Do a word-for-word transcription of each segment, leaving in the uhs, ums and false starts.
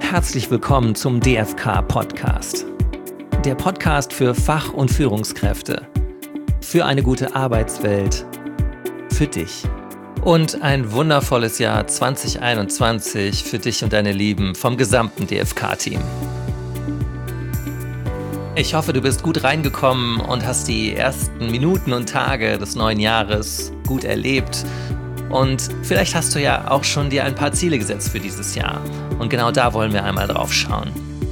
herzlich willkommen zum D F K-Podcast. Der Podcast für Fach- und Führungskräfte. Für eine gute Arbeitswelt. Für dich. Und ein wundervolles Jahr zwanzig einundzwanzig für dich und deine Lieben vom gesamten D F K-Team. Ich hoffe, du bist gut reingekommen und hast die ersten Minuten und Tage des neuen Jahres gut erlebt. Und vielleicht hast du ja auch schon dir ein paar Ziele gesetzt für dieses Jahr. Und genau da wollen wir einmal drauf schauen.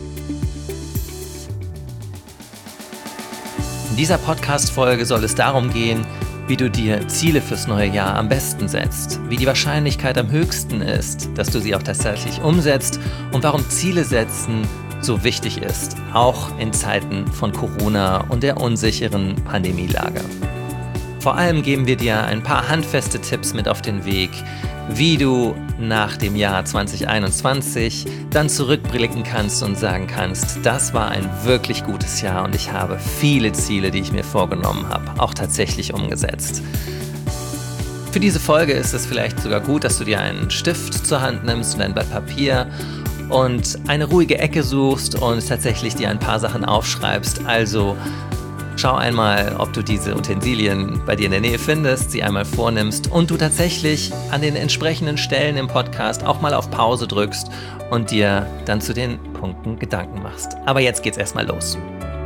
In dieser Podcast-Folge soll es darum gehen, wie du dir Ziele fürs neue Jahr am besten setzt, wie die Wahrscheinlichkeit am höchsten ist, dass du sie auch tatsächlich umsetzt und warum Ziele setzen so wichtig ist, auch in Zeiten von Corona und der unsicheren Pandemielage. Vor allem geben wir dir ein paar handfeste Tipps mit auf den Weg, wie du nach dem Jahr zwanzig einundzwanzig dann zurückblicken kannst und sagen kannst, das war ein wirklich gutes Jahr und ich habe viele Ziele, die ich mir vorgenommen habe, auch tatsächlich umgesetzt. Für diese Folge ist es vielleicht sogar gut, dass du dir einen Stift zur Hand nimmst und ein Blatt Papier und eine ruhige Ecke suchst und tatsächlich dir ein paar Sachen aufschreibst. Also schau einmal, ob du diese Utensilien bei dir in der Nähe findest, sie einmal vornimmst und du tatsächlich an den entsprechenden Stellen im Podcast auch mal auf Pause drückst und dir dann zu den Punkten Gedanken machst. Aber jetzt geht's erstmal los.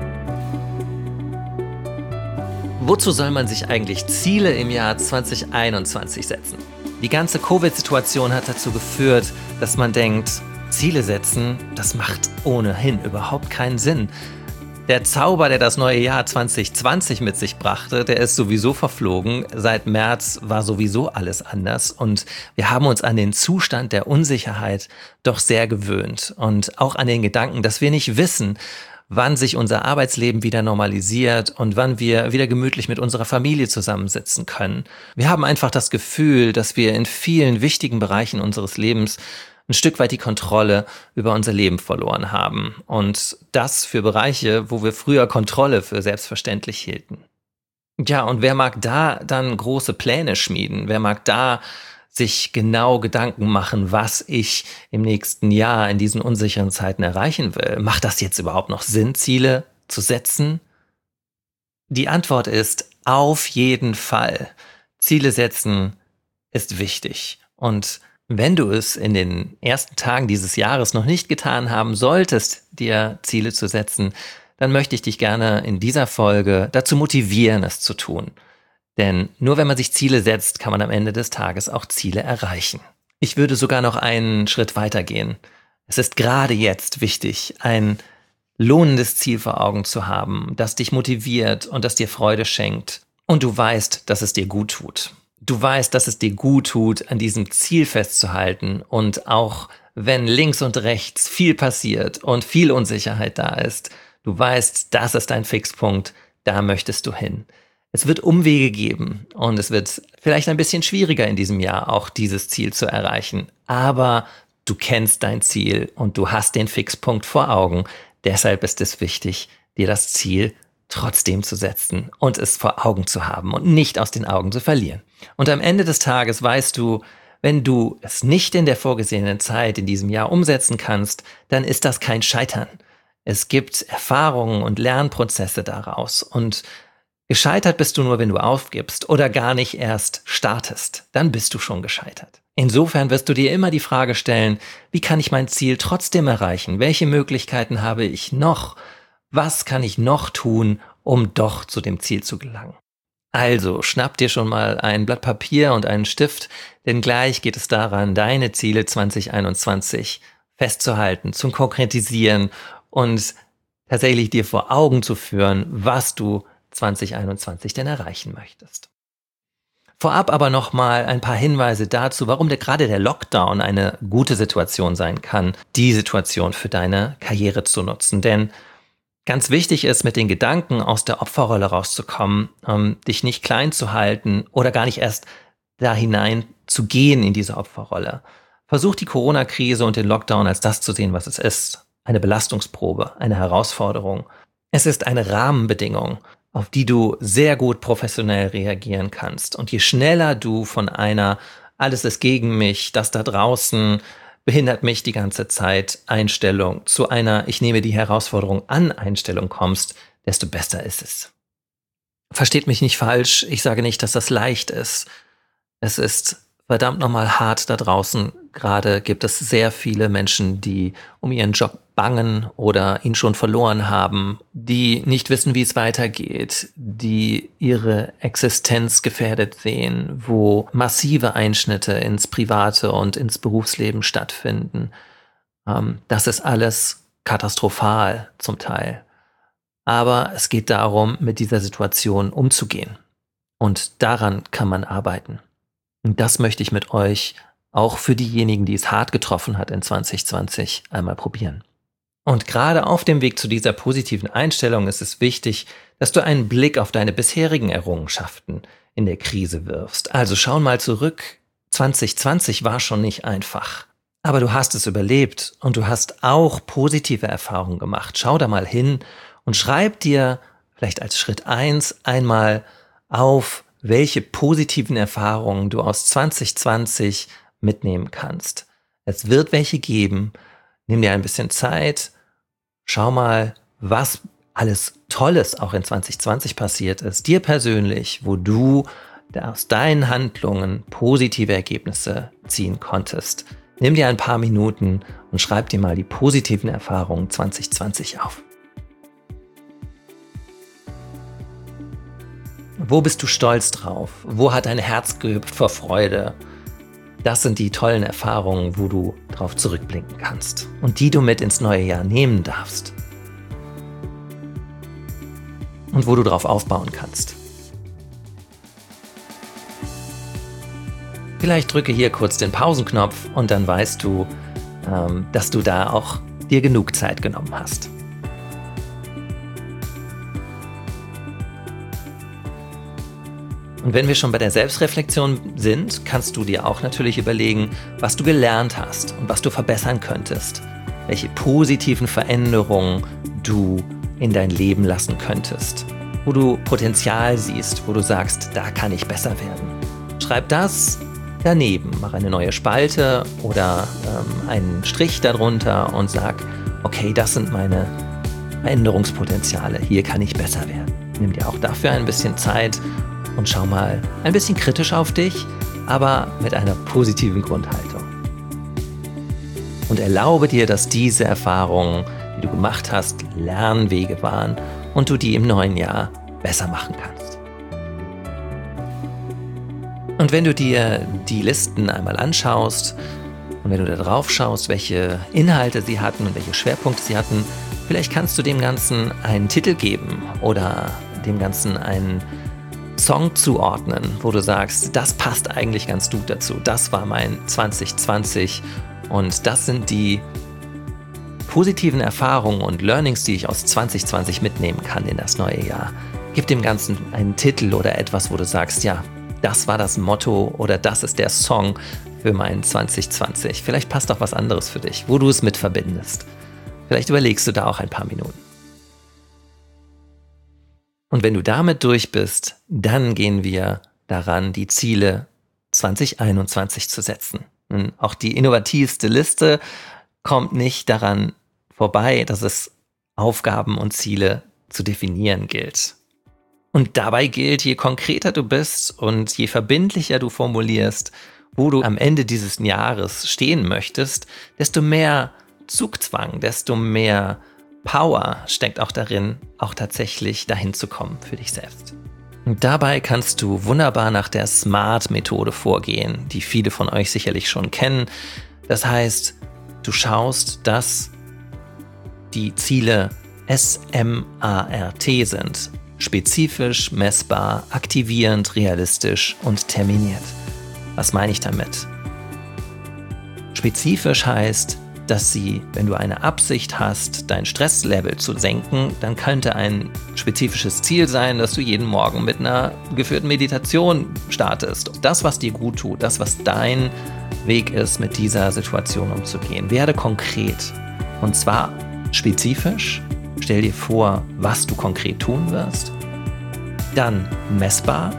Wozu soll man sich eigentlich Ziele im Jahr zwanzig einundzwanzig setzen? Die ganze Covid-Situation hat dazu geführt, dass man denkt, Ziele setzen, das macht ohnehin überhaupt keinen Sinn. Der Zauber, der das neue Jahr zwanzig zwanzig mit sich brachte, der ist sowieso verflogen. Seit März war sowieso alles anders und wir haben uns an den Zustand der Unsicherheit doch sehr gewöhnt und auch an den Gedanken, dass wir nicht wissen, wann sich unser Arbeitsleben wieder normalisiert und wann wir wieder gemütlich mit unserer Familie zusammensitzen können. Wir haben einfach das Gefühl, dass wir in vielen wichtigen Bereichen unseres Lebens ein Stück weit die Kontrolle über unser Leben verloren haben. Und das für Bereiche, wo wir früher Kontrolle für selbstverständlich hielten. Ja, und wer mag da dann große Pläne schmieden? Wer mag da sich genau Gedanken machen, was ich im nächsten Jahr in diesen unsicheren Zeiten erreichen will? Macht das jetzt überhaupt noch Sinn, Ziele zu setzen? Die Antwort ist auf jeden Fall. Ziele setzen ist wichtig. Und wenn du es in den ersten Tagen dieses Jahres noch nicht getan haben solltest, dir Ziele zu setzen, dann möchte ich dich gerne in dieser Folge dazu motivieren, es zu tun. Denn nur wenn man sich Ziele setzt, kann man am Ende des Tages auch Ziele erreichen. Ich würde sogar noch einen Schritt weiter gehen. Es ist gerade jetzt wichtig, ein lohnendes Ziel vor Augen zu haben, das dich motiviert und das dir Freude schenkt. Und du weißt, dass es dir gut tut. Du weißt, dass es dir gut tut, an diesem Ziel festzuhalten und auch wenn links und rechts viel passiert und viel Unsicherheit da ist, du weißt, das ist dein Fixpunkt, da möchtest du hin. Es wird Umwege geben und es wird vielleicht ein bisschen schwieriger in diesem Jahr auch dieses Ziel zu erreichen, aber du kennst dein Ziel und du hast den Fixpunkt vor Augen, deshalb ist es wichtig, dir das Ziel trotzdem zu setzen und es vor Augen zu haben und nicht aus den Augen zu verlieren. Und am Ende des Tages weißt du, wenn du es nicht in der vorgesehenen Zeit in diesem Jahr umsetzen kannst, dann ist das kein Scheitern. Es gibt Erfahrungen und Lernprozesse daraus und gescheitert bist du nur, wenn du aufgibst oder gar nicht erst startest. Dann bist du schon gescheitert. Insofern wirst du dir immer die Frage stellen, wie kann ich mein Ziel trotzdem erreichen? Welche Möglichkeiten habe ich noch? Was kann ich noch tun, um doch zu dem Ziel zu gelangen? Also, schnapp dir schon mal ein Blatt Papier und einen Stift, denn gleich geht es daran, deine Ziele zwanzig einundzwanzig festzuhalten, zu konkretisieren und tatsächlich dir vor Augen zu führen, was du zwanzig einundzwanzig denn erreichen möchtest. Vorab aber nochmal ein paar Hinweise dazu, warum der, gerade der Lockdown eine gute Situation sein kann, die Situation für deine Karriere zu nutzen, denn ganz wichtig ist, mit den Gedanken aus der Opferrolle rauszukommen, ähm, dich nicht klein zu halten oder gar nicht erst da hinein zu gehen in diese Opferrolle. Versuch die Corona-Krise und den Lockdown als das zu sehen, was es ist. Eine Belastungsprobe, eine Herausforderung. Es ist eine Rahmenbedingung, auf die du sehr gut professionell reagieren kannst. Und je schneller du von einer alles ist gegen mich, das da draußen behindert mich die ganze Zeit Einstellung zu einer Ich nehme die Herausforderung an Einstellung kommst, desto besser ist es. Versteht mich nicht falsch, ich sage nicht, dass das leicht ist. Es ist verdammt nochmal hart da draußen. Gerade gibt es sehr viele Menschen, die um ihren Job bangen oder ihn schon verloren haben, die nicht wissen, wie es weitergeht, die ihre Existenz gefährdet sehen, wo massive Einschnitte ins private und ins Berufsleben stattfinden. Ähm, das ist alles katastrophal zum Teil. Aber es geht darum, mit dieser Situation umzugehen. Und daran kann man arbeiten. Und das möchte ich mit euch auch für diejenigen, die es hart getroffen hat in zwanzig zwanzig, einmal probieren. Und gerade auf dem Weg zu dieser positiven Einstellung ist es wichtig, dass du einen Blick auf deine bisherigen Errungenschaften in der Krise wirfst. Also schau mal zurück. zwanzig zwanzig war schon nicht einfach. Aber du hast es überlebt und du hast auch positive Erfahrungen gemacht. Schau da mal hin und schreib dir vielleicht als Schritt eins einmal auf, welche positiven Erfahrungen du aus zwanzig zwanzig mitnehmen kannst. Es wird welche geben. Nimm dir ein bisschen Zeit. Schau mal, was alles Tolles auch in zwanzig zwanzig passiert ist, dir persönlich, wo du aus deinen Handlungen positive Ergebnisse ziehen konntest. Nimm dir ein paar Minuten und schreib dir mal die positiven Erfahrungen zwanzig zwanzig auf. Wo bist du stolz drauf? Wo hat dein Herz gehüpft vor Freude? Das sind die tollen Erfahrungen, wo du drauf zurückblicken kannst und die du mit ins neue Jahr nehmen darfst. Und wo du drauf aufbauen kannst. Vielleicht drücke hier kurz den Pausenknopf und dann weißt du, ähm, dass du da auch dir genug Zeit genommen hast. Und wenn wir schon bei der Selbstreflexion sind, kannst du dir auch natürlich überlegen, was du gelernt hast und was du verbessern könntest. Welche positiven Veränderungen du in dein Leben lassen könntest. Wo du Potenzial siehst, wo du sagst, da kann ich besser werden. Schreib das daneben, mach eine neue Spalte oder ähm, einen Strich darunter und sag, okay, das sind meine Veränderungspotenziale, hier kann ich besser werden. Nimm dir auch dafür ein bisschen Zeit und schau mal ein bisschen kritisch auf dich, aber mit einer positiven Grundhaltung. Und erlaube dir, dass diese Erfahrungen, die du gemacht hast, Lernwege waren und du die im neuen Jahr besser machen kannst. Und wenn du dir die Listen einmal anschaust und wenn du da drauf schaust, welche Inhalte sie hatten und welche Schwerpunkte sie hatten, vielleicht kannst du dem Ganzen einen Titel geben oder dem Ganzen einen Song zuordnen, wo du sagst, das passt eigentlich ganz gut dazu. Das war mein zwanzig zwanzig und das sind die positiven Erfahrungen und Learnings, die ich aus zwanzig zwanzig mitnehmen kann in das neue Jahr. Gib dem Ganzen einen Titel oder etwas, wo du sagst, ja, das war das Motto oder das ist der Song für mein zwanzig zwanzig. Vielleicht passt auch was anderes für dich, wo du es mit verbindest. Vielleicht überlegst du da auch ein paar Minuten. Und wenn du damit durch bist, dann gehen wir daran, die Ziele zwanzig einundzwanzig zu setzen. Und auch die innovativste Liste kommt nicht daran vorbei, dass es Aufgaben und Ziele zu definieren gilt. Und dabei gilt, je konkreter du bist und je verbindlicher du formulierst, wo du am Ende dieses Jahres stehen möchtest, desto mehr Zugzwang, desto mehr Power steckt auch darin, auch tatsächlich dahin zu kommen für dich selbst. Und dabei kannst du wunderbar nach der SMART-Methode vorgehen, die viele von euch sicherlich schon kennen. Das heißt, du schaust, dass die Ziele S M A R T sind. Spezifisch, messbar, aktivierend, realistisch und terminiert. Was meine ich damit? Spezifisch heißt, dass sie, wenn du eine Absicht hast, dein Stresslevel zu senken, dann könnte ein spezifisches Ziel sein, dass du jeden Morgen mit einer geführten Meditation startest. Das, was dir gut tut, das, was dein Weg ist, mit dieser Situation umzugehen. Werde konkret. Und zwar spezifisch. Stell dir vor, was du konkret tun wirst. Dann messbar.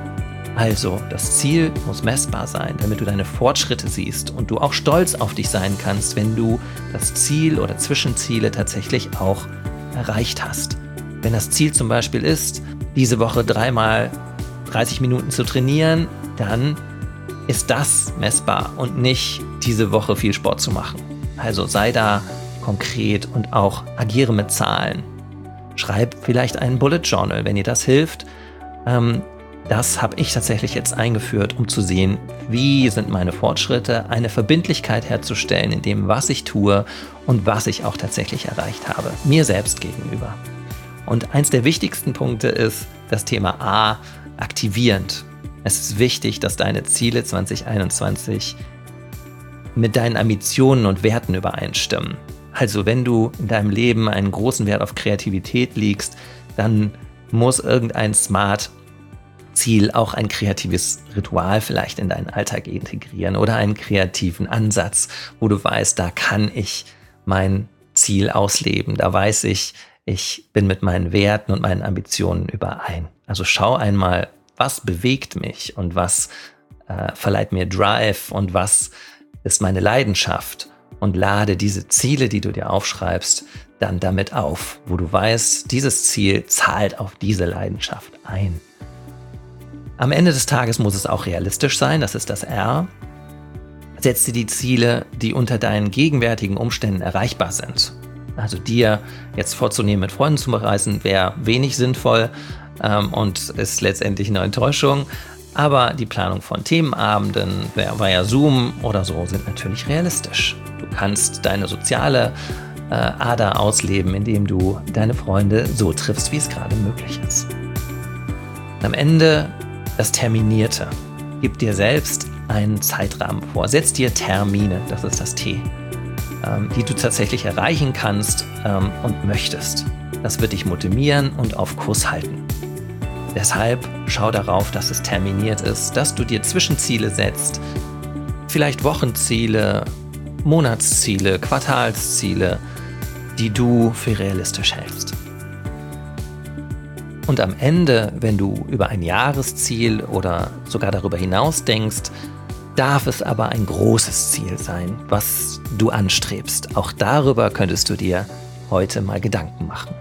Also, das Ziel muss messbar sein, damit du deine Fortschritte siehst und du auch stolz auf dich sein kannst, wenn du das Ziel oder Zwischenziele tatsächlich auch erreicht hast. Wenn das Ziel zum Beispiel ist, diese Woche dreimal dreißig Minuten zu trainieren, dann ist das messbar und nicht diese Woche viel Sport zu machen. Also sei da konkret und auch agiere mit Zahlen. Schreib vielleicht einen Bullet Journal, wenn dir das hilft. Ähm, Das habe ich tatsächlich jetzt eingeführt, um zu sehen, wie sind meine Fortschritte, eine Verbindlichkeit herzustellen in dem, was ich tue und was ich auch tatsächlich erreicht habe, mir selbst gegenüber. Und eins der wichtigsten Punkte ist das Thema A, aktivierend. Es ist wichtig, dass deine Ziele zwanzig einundzwanzig mit deinen Ambitionen und Werten übereinstimmen. Also wenn du in deinem Leben einen großen Wert auf Kreativität legst, dann muss irgendein Smart Ziel auch ein kreatives Ritual vielleicht in deinen Alltag integrieren oder einen kreativen Ansatz, wo du weißt, da kann ich mein Ziel ausleben. Da weiß ich, ich bin mit meinen Werten und meinen Ambitionen überein. Also schau einmal, was bewegt mich und was äh, verleiht mir Drive und was ist meine Leidenschaft und lade diese Ziele, die du dir aufschreibst, dann damit auf, wo du weißt, dieses Ziel zahlt auf diese Leidenschaft ein. Am Ende des Tages muss es auch realistisch sein, das ist das R. Setz dir die Ziele, die unter deinen gegenwärtigen Umständen erreichbar sind. Also dir jetzt vorzunehmen, mit Freunden zu reisen, wäre wenig sinnvoll ähm, und ist letztendlich eine Enttäuschung. Aber die Planung von Themenabenden via Zoom oder so sind natürlich realistisch. Du kannst deine soziale äh, Ader ausleben, indem du deine Freunde so triffst, wie es gerade möglich ist. Am Ende das Terminierte. Gib dir selbst einen Zeitrahmen vor. Setz dir Termine, das ist das T, ähm, die du tatsächlich erreichen kannst ähm, und möchtest. Das wird dich motivieren und auf Kurs halten. Deshalb schau darauf, dass es terminiert ist, dass du dir Zwischenziele setzt, vielleicht Wochenziele, Monatsziele, Quartalsziele, die du für realistisch hältst. Und am Ende, wenn du über ein Jahresziel oder sogar darüber hinaus denkst, darf es aber ein großes Ziel sein, was du anstrebst. Auch darüber könntest du dir heute mal Gedanken machen.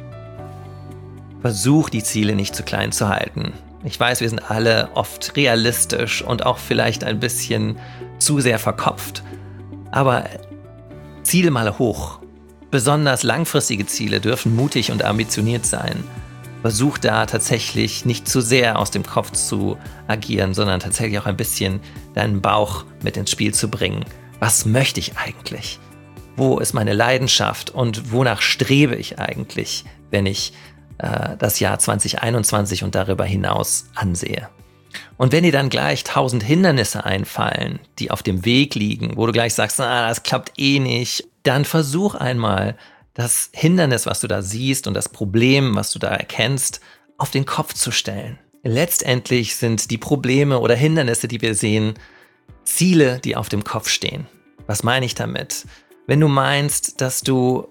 Versuch, die Ziele nicht zu klein zu halten. Ich weiß, wir sind alle oft realistisch und auch vielleicht ein bisschen zu sehr verkopft. Aber Ziele mal hoch. Besonders langfristige Ziele dürfen mutig und ambitioniert sein. Versuch da tatsächlich nicht zu sehr aus dem Kopf zu agieren, sondern tatsächlich auch ein bisschen deinen Bauch mit ins Spiel zu bringen. Was möchte ich eigentlich? Wo ist meine Leidenschaft und wonach strebe ich eigentlich, wenn ich äh, das Jahr zwanzig einundzwanzig und darüber hinaus ansehe? Und wenn dir dann gleich tausend Hindernisse einfallen, die auf dem Weg liegen, wo du gleich sagst, ah, das klappt eh nicht, dann versuch einmal, das Hindernis, was du da siehst und das Problem, was du da erkennst, auf den Kopf zu stellen. Letztendlich sind die Probleme oder Hindernisse, die wir sehen, Ziele, die auf dem Kopf stehen. Was meine ich damit? Wenn du meinst, dass du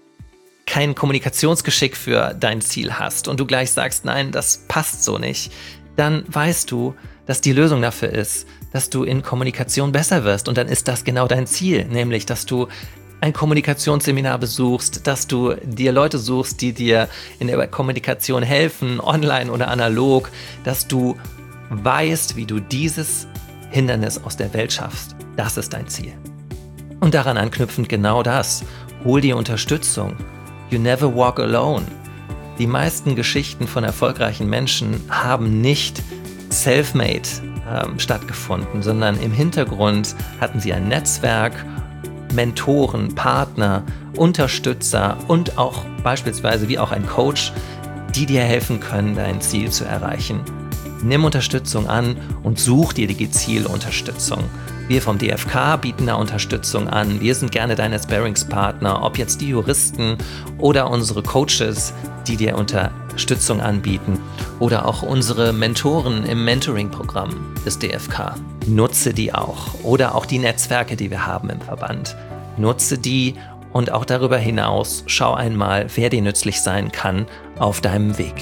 kein Kommunikationsgeschick für dein Ziel hast und du gleich sagst, nein, das passt so nicht, dann weißt du, dass die Lösung dafür ist, dass du in Kommunikation besser wirst. Und dann ist das genau dein Ziel, nämlich, dass du ein Kommunikationsseminar besuchst, dass du dir Leute suchst, die dir in der Kommunikation helfen, online oder analog, dass du weißt, wie du dieses Hindernis aus der Welt schaffst. Das ist dein Ziel. Und daran anknüpfend genau das. Hol dir Unterstützung. You never walk alone. Die meisten Geschichten von erfolgreichen Menschen haben nicht self-made ähm, stattgefunden, sondern im Hintergrund hatten sie ein Netzwerk, Mentoren, Partner, Unterstützer und auch beispielsweise wie auch ein Coach, die dir helfen können, dein Ziel zu erreichen. Nimm Unterstützung an und such dir die gezielte Unterstützung. Wir vom D F K bieten da Unterstützung an. Wir sind gerne deine Sparringspartner, ob jetzt die Juristen oder unsere Coaches, die dir Unterstützung anbieten oder auch unsere Mentoren im Mentoring-Programm des D F K. Nutze die auch oder auch die Netzwerke, die wir haben im Verband. Nutze die und auch darüber hinaus schau einmal, wer dir nützlich sein kann auf deinem Weg.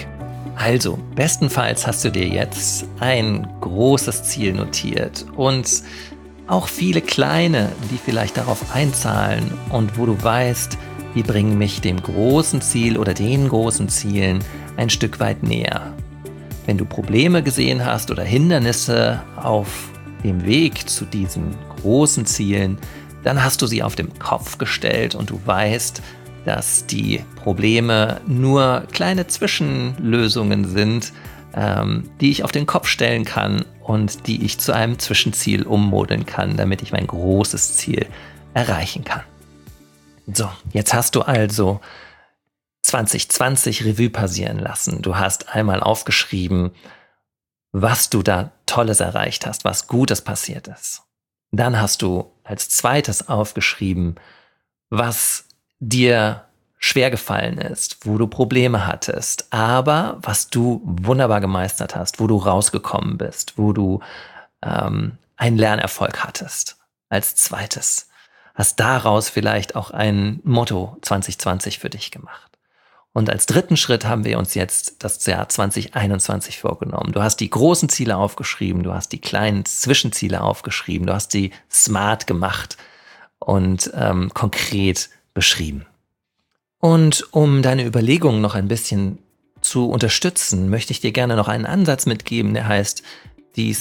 Also, bestenfalls hast du dir jetzt ein großes Ziel notiert und auch viele kleine, die vielleicht darauf einzahlen und wo du weißt, die bringen mich dem großen Ziel oder den großen Zielen ein Stück weit näher. Wenn du Probleme gesehen hast oder Hindernisse auf dem Weg zu diesen großen Zielen, dann hast du sie auf den Kopf gestellt und du weißt, dass die Probleme nur kleine Zwischenlösungen sind, ähm, die ich auf den Kopf stellen kann und die ich zu einem Zwischenziel ummodeln kann, damit ich mein großes Ziel erreichen kann. So, jetzt hast du also zwanzig zwanzig Revue passieren lassen. Du hast einmal aufgeschrieben, was du da Tolles erreicht hast, was Gutes passiert ist. Dann hast du als zweites aufgeschrieben, was dir schwer gefallen ist, wo du Probleme hattest, aber was du wunderbar gemeistert hast, wo du rausgekommen bist, wo du ähm, einen Lernerfolg hattest. Als zweites hast daraus vielleicht auch ein Motto zwanzig zwanzig für dich gemacht. Und als dritten Schritt haben wir uns jetzt das Jahr zwanzig einundzwanzig vorgenommen. Du hast die großen Ziele aufgeschrieben, du hast die kleinen Zwischenziele aufgeschrieben, du hast sie smart gemacht und ähm, konkret beschrieben. Und um deine Überlegungen noch ein bisschen zu unterstützen, möchte ich dir gerne noch einen Ansatz mitgeben, der heißt die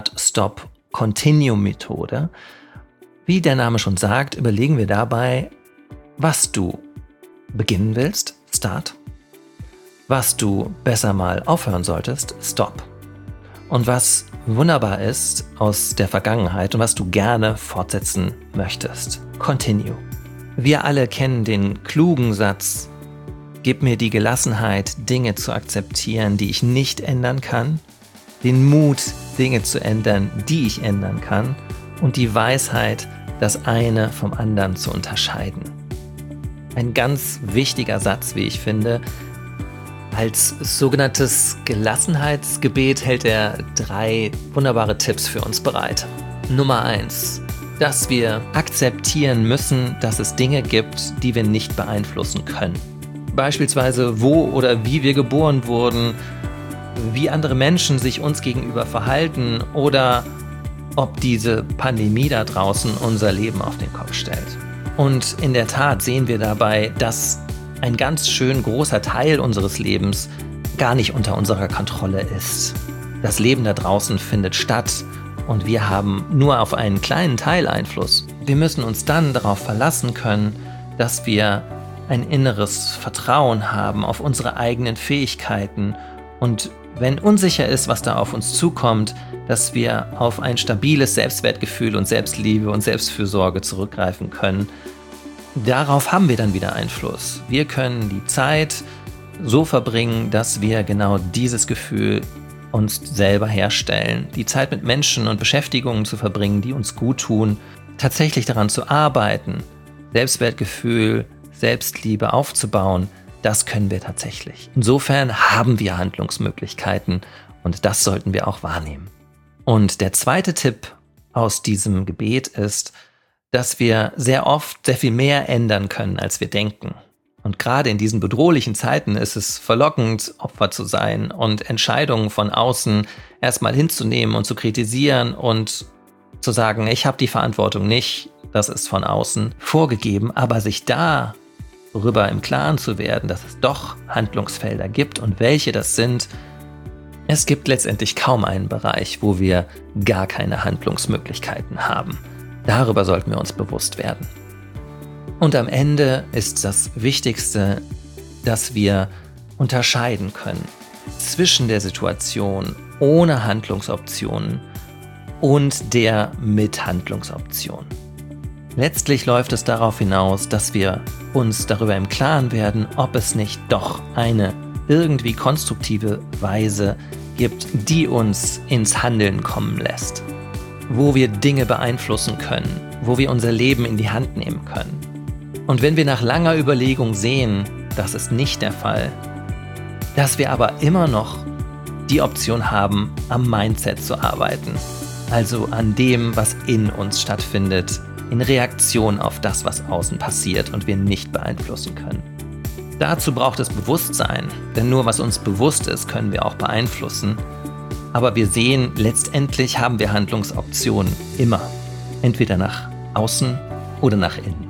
Start-Stop-Continue-Methode. Wie der Name schon sagt, überlegen wir dabei, was du beginnen willst, Start, was du besser mal aufhören solltest, Stop, und was wunderbar ist aus der Vergangenheit und was du gerne fortsetzen möchtest, Continue. Wir alle kennen den klugen Satz, gib mir die Gelassenheit, Dinge zu akzeptieren, die ich nicht ändern kann, den Mut, Dinge zu ändern, die ich ändern kann, und die Weisheit, das eine vom anderen zu unterscheiden. Ein ganz wichtiger Satz, wie ich finde. Als sogenanntes Gelassenheitsgebet hält er drei wunderbare Tipps für uns bereit. Nummer eins. Dass wir akzeptieren müssen, dass es Dinge gibt, die wir nicht beeinflussen können. Beispielsweise, wo oder wie wir geboren wurden, wie andere Menschen sich uns gegenüber verhalten oder ob diese Pandemie da draußen unser Leben auf den Kopf stellt. Und in der Tat sehen wir dabei, dass ein ganz schön großer Teil unseres Lebens gar nicht unter unserer Kontrolle ist. Das Leben da draußen findet statt. Und wir haben nur auf einen kleinen Teil Einfluss. Wir müssen uns dann darauf verlassen können, dass wir ein inneres Vertrauen haben auf unsere eigenen Fähigkeiten und wenn unsicher ist, was da auf uns zukommt, dass wir auf ein stabiles Selbstwertgefühl und Selbstliebe und Selbstfürsorge zurückgreifen können. Darauf haben wir dann wieder Einfluss. Wir können die Zeit so verbringen, dass wir genau dieses Gefühl uns selber herstellen, die Zeit mit Menschen und Beschäftigungen zu verbringen, die uns gut tun, tatsächlich daran zu arbeiten, Selbstwertgefühl, Selbstliebe aufzubauen, das können wir tatsächlich. Insofern haben wir Handlungsmöglichkeiten und das sollten wir auch wahrnehmen. Und der zweite Tipp aus diesem Gebet ist, dass wir sehr oft sehr viel mehr ändern können, als wir denken. Und gerade in diesen bedrohlichen Zeiten ist es verlockend, Opfer zu sein und Entscheidungen von außen erstmal hinzunehmen und zu kritisieren und zu sagen, ich habe die Verantwortung nicht, das ist von außen vorgegeben, aber sich darüber im Klaren zu werden, dass es doch Handlungsfelder gibt und welche das sind. Es gibt letztendlich kaum einen Bereich, wo wir gar keine Handlungsmöglichkeiten haben. Darüber sollten wir uns bewusst werden. Und am Ende ist das Wichtigste, dass wir unterscheiden können zwischen der Situation ohne Handlungsoptionen und der mit Handlungsoption. Letztlich läuft es darauf hinaus, dass wir uns darüber im Klaren werden, ob es nicht doch eine irgendwie konstruktive Weise gibt, die uns ins Handeln kommen lässt, wo wir Dinge beeinflussen können, wo wir unser Leben in die Hand nehmen können. Und wenn wir nach langer Überlegung sehen, das ist nicht der Fall, dass wir aber immer noch die Option haben, am Mindset zu arbeiten, also an dem, was in uns stattfindet, in Reaktion auf das, was außen passiert und wir nicht beeinflussen können, Dazu braucht es Bewusstsein, denn nur was uns bewusst ist, können wir auch beeinflussen. Aber wir sehen, letztendlich haben wir Handlungsoptionen immer. Entweder nach außen oder nach innen.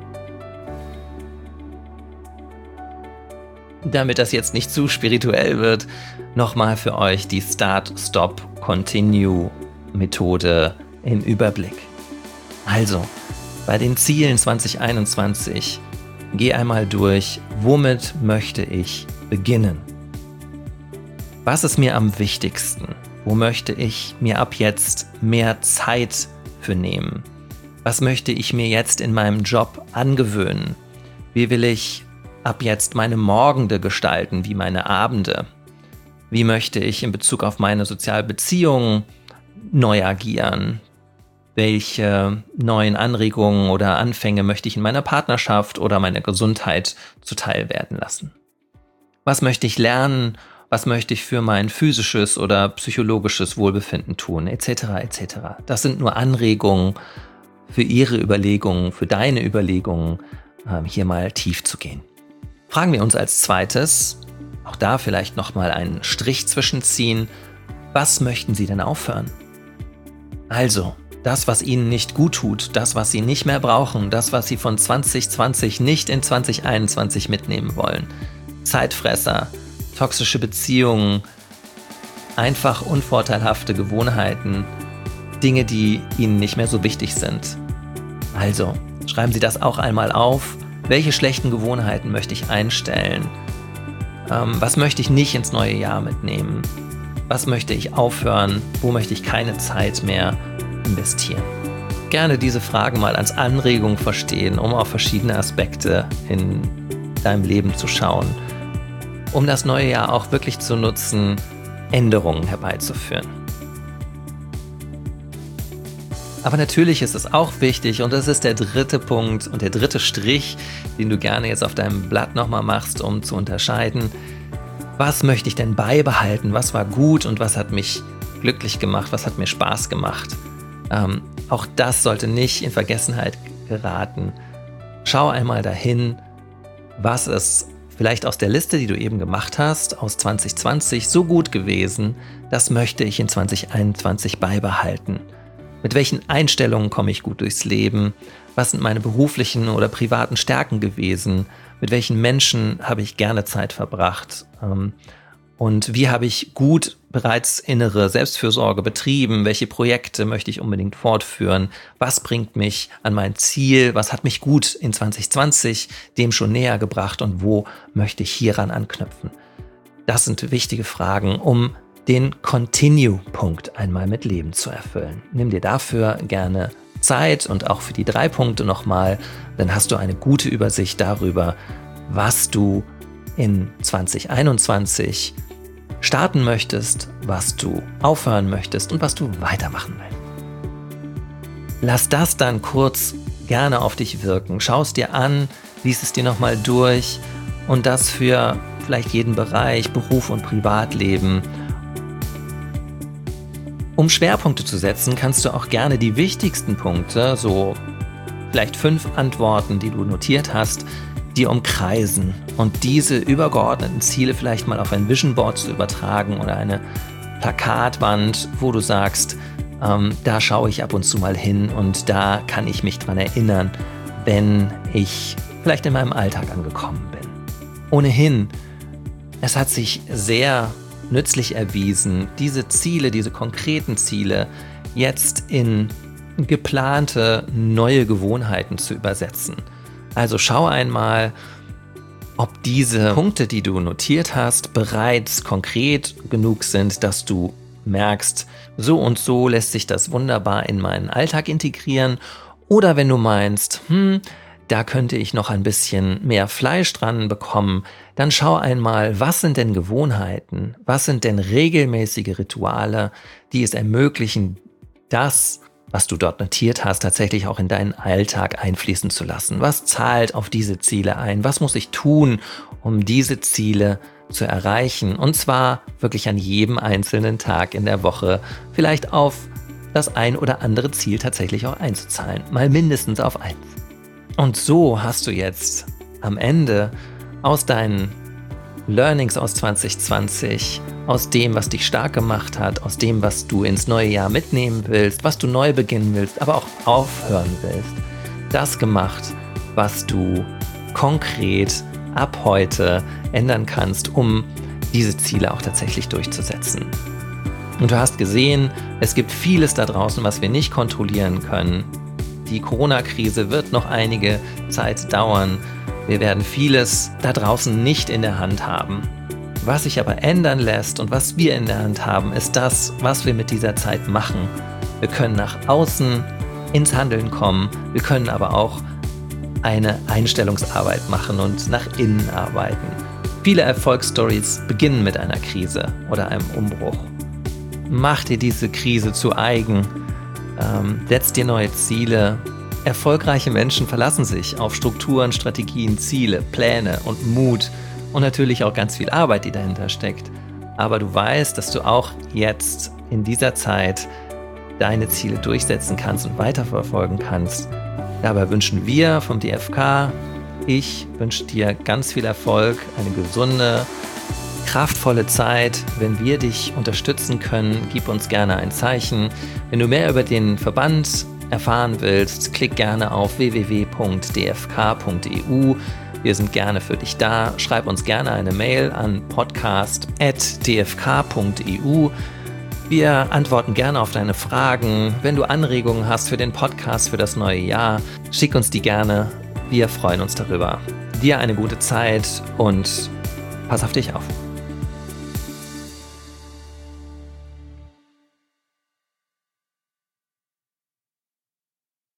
Damit das jetzt nicht zu spirituell wird, nochmal für euch die Start-Stop-Continue-Methode im Überblick. Also, bei den Zielen zwanzig einundzwanzig, geh einmal durch, womit möchte ich beginnen? Was ist mir am wichtigsten? Wo möchte ich mir ab jetzt mehr Zeit für nehmen? Was möchte ich mir jetzt in meinem Job angewöhnen? Wie will ich ab jetzt meine Morgende gestalten, wie meine Abende? Wie möchte ich in Bezug auf meine sozialen Beziehungen neu agieren? Welche neuen Anregungen oder Anfänge möchte ich in meiner Partnerschaft oder meiner Gesundheit zuteil werden lassen? Was möchte ich lernen? Was möchte ich für mein physisches oder psychologisches Wohlbefinden tun? Etc. et cetera. Das sind nur Anregungen für Ihre Überlegungen, für deine Überlegungen, hier mal tief zu gehen. Fragen wir uns als zweites, auch da vielleicht nochmal einen Strich zwischenziehen, was möchten Sie denn aufhören? Also, das, was Ihnen nicht gut tut, das, was Sie nicht mehr brauchen, das, was Sie von zwanzig zwanzig nicht in zwanzig einundzwanzig mitnehmen wollen. Zeitfresser, toxische Beziehungen, einfach unvorteilhafte Gewohnheiten, Dinge, die Ihnen nicht mehr so wichtig sind. Also, schreiben Sie das auch einmal auf. Welche schlechten Gewohnheiten möchte ich einstellen? Ähm, was möchte ich nicht ins neue Jahr mitnehmen? Was möchte ich aufhören? Wo möchte ich keine Zeit mehr investieren? Gerne diese Fragen mal als Anregung verstehen, um auf verschiedene Aspekte in deinem Leben zu schauen, um das neue Jahr auch wirklich zu nutzen, Änderungen herbeizuführen. Aber natürlich ist es auch wichtig, und das ist der dritte Punkt und der dritte Strich, den du gerne jetzt auf deinem Blatt nochmal machst, um zu unterscheiden, was möchte ich denn beibehalten, was war gut und was hat mich glücklich gemacht, was hat mir Spaß gemacht. Ähm, auch das sollte nicht in Vergessenheit geraten. Schau einmal dahin, was ist vielleicht aus der Liste, die du eben gemacht hast, aus zwanzig zwanzig so gut gewesen, das möchte ich in zwanzig einundzwanzig beibehalten. Mit welchen Einstellungen komme ich gut durchs Leben? Was sind meine beruflichen oder privaten Stärken gewesen? Mit welchen Menschen habe ich gerne Zeit verbracht? Und wie habe ich gut bereits innere Selbstfürsorge betrieben? Welche Projekte möchte ich unbedingt fortführen? Was bringt mich an mein Ziel? Was hat mich gut in zwanzig zwanzig dem schon näher gebracht? Und wo möchte ich hieran anknüpfen? Das sind wichtige Fragen, um den Continue-Punkt einmal mit Leben zu erfüllen. Nimm dir dafür gerne Zeit und auch für die drei Punkte nochmal, dann hast du eine gute Übersicht darüber, was du in zwanzig einundzwanzig starten möchtest, was du aufhören möchtest und was du weitermachen willst. Lass das dann kurz gerne auf dich wirken. Schau es dir an, lies es dir nochmal durch und das für vielleicht jeden Bereich, Beruf und Privatleben. Um Schwerpunkte zu setzen, kannst du auch gerne die wichtigsten Punkte, so vielleicht fünf Antworten, die du notiert hast, dir umkreisen und diese übergeordneten Ziele vielleicht mal auf ein Vision Board zu übertragen oder eine Plakatwand, wo du sagst, ähm, da schaue ich ab und zu mal hin und da kann ich mich dran erinnern, wenn ich vielleicht in meinem Alltag angekommen bin. Ohnehin, es hat sich sehr nützlich erwiesen, diese Ziele, diese konkreten Ziele jetzt in geplante neue Gewohnheiten zu übersetzen. Also schau einmal, ob diese Punkte, die du notiert hast, bereits konkret genug sind, dass du merkst, so und so lässt sich das wunderbar in meinen Alltag integrieren. Oder wenn du meinst, hm, da könnte ich noch ein bisschen mehr Fleisch dran bekommen, dann schau einmal, was sind denn Gewohnheiten, was sind denn regelmäßige Rituale, die es ermöglichen, das, was du dort notiert hast, tatsächlich auch in deinen Alltag einfließen zu lassen. Was zahlt auf diese Ziele ein? Was muss ich tun, um diese Ziele zu erreichen? Und zwar wirklich an jedem einzelnen Tag in der Woche, vielleicht auf das ein oder andere Ziel tatsächlich auch einzuzahlen, mal mindestens auf eins. Und so hast du jetzt am Ende aus deinen Learnings aus zwanzig zwanzig, aus dem, was dich stark gemacht hat, aus dem, was du ins neue Jahr mitnehmen willst, was du neu beginnen willst, aber auch aufhören willst. Das gemacht, was du konkret ab heute ändern kannst, um diese Ziele auch tatsächlich durchzusetzen. Und du hast gesehen, es gibt vieles da draußen, was wir nicht kontrollieren können. Die Corona-Krise wird noch einige Zeit dauern. Wir werden vieles da draußen nicht in der Hand haben. Was sich aber ändern lässt und was wir in der Hand haben, ist das, was wir mit dieser Zeit machen. Wir können nach außen ins Handeln kommen, wir können aber auch eine Einstellungsarbeit machen und nach innen arbeiten. Viele Erfolgsstories beginnen mit einer Krise oder einem Umbruch. Mach dir diese Krise zu eigen, ähm, setz dir neue Ziele. Erfolgreiche Menschen verlassen sich auf Strukturen, Strategien, Ziele, Pläne und Mut und natürlich auch ganz viel Arbeit, die dahinter steckt. Aber du weißt, dass du auch jetzt in dieser Zeit deine Ziele durchsetzen kannst und weiterverfolgen kannst. Dabei wünschen wir vom D F K, ich wünsche dir ganz viel Erfolg, eine gesunde, kraftvolle Zeit. Wenn wir dich unterstützen können, gib uns gerne ein Zeichen. Wenn du mehr über den Verband erfahren willst, klick gerne auf w w w punkt d f k punkt e u. Wir sind gerne für dich da. Schreib uns gerne eine Mail an podcast at d f k punkt e u. Wir antworten gerne auf deine Fragen. Wenn du Anregungen hast für den Podcast für das neue Jahr, schick uns die gerne. Wir freuen uns darüber. Dir eine gute Zeit und pass auf dich auf.